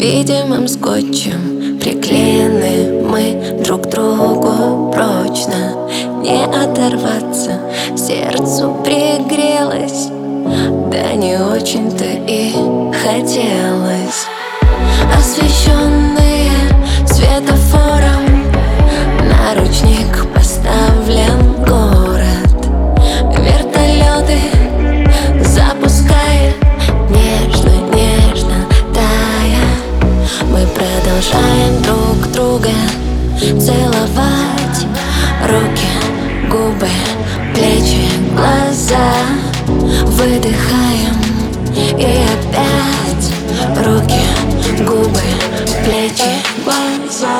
Невидимым скотчем приклеены мы друг к другу прочно. Не оторваться, сердцу пригрелось, да не очень-то и хотелось. Освещенные светофором, наручник поставлен город. Вертолеты запускает нежно-нежно тая. Мы продолжаем друг друга целовать. Руки, губы, плечи, глаза. Выдыхаем и опять руки, губы, плечи, глаза.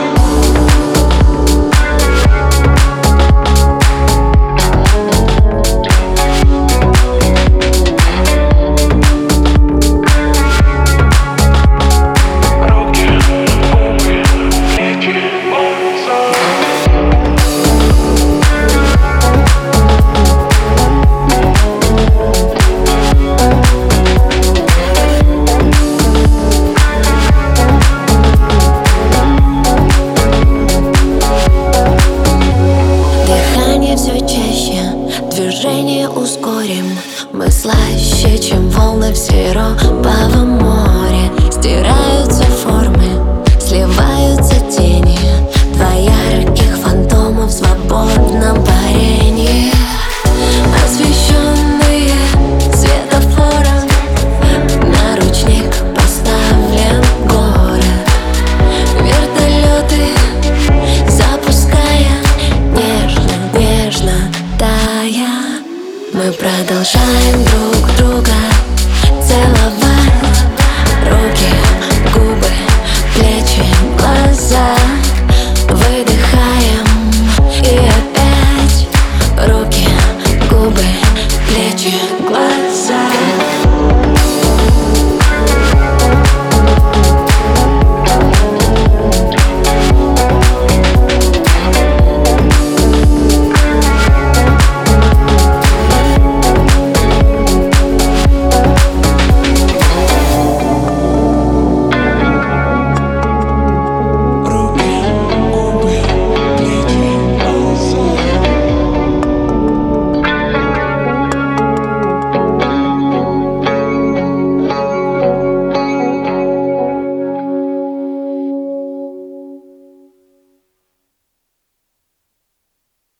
Движение ускорим, мы слаще, чем волны в сироповом море. Стираются формы, сливаются тени, два ярких фантома в свободном парении. Освещенные светофором, наручник поставлен город. Вертолеты запуская нежно-нежно тая. Мы продолжаем друг друга целовать. Руки, губы, плечи, глаза. Выдыхаем и опять руки, губы, плечи, глаза.